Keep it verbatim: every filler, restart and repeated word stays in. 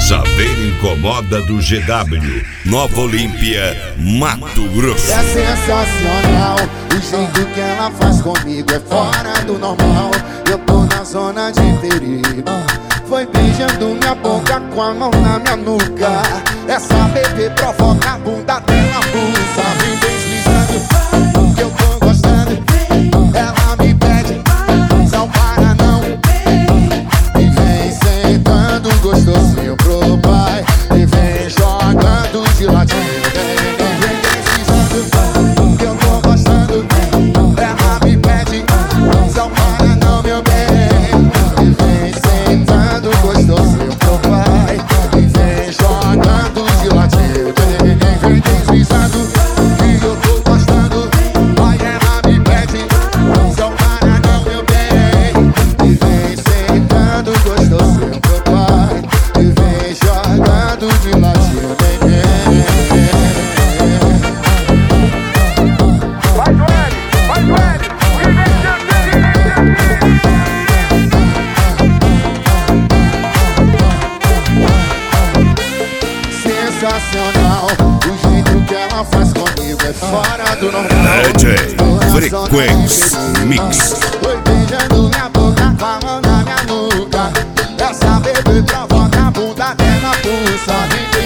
Saber Incomoda do G W, Nova Olímpia, Mato Grosso. É sensacional, o jeito que ela faz comigo é fora do normal. Eu tô na zona de perigo, foi beijando minha boca com a mão na minha nuca. Essa bebê provoca a bunda dela, pulsa, vem deslizando, que eu tô gostando. Ela me pede, não para não, e vem sentando gostosinho pro pai, e vem jogando de ladinho. Vem deslizando, que eu tô gostando. Ela me pede, não para não, meu bem, e vem sentando gostosinho pro pai, e vem jogando de ladinho. Vem deslizando, que eu tô gostando. Vai, ela me pede, não para não, meu bem, e vem sentando gostosinho pro pai, e vem jogando de ladinho. Vai, Joel, vai, Joel, e vem sensacional, o jeito que ela faz comigo é fora do normal. D J Frequência Mix. Foi beijando minha boca com a mão na minha nuca. Essa bebê provoca a bunda dela, pulsa.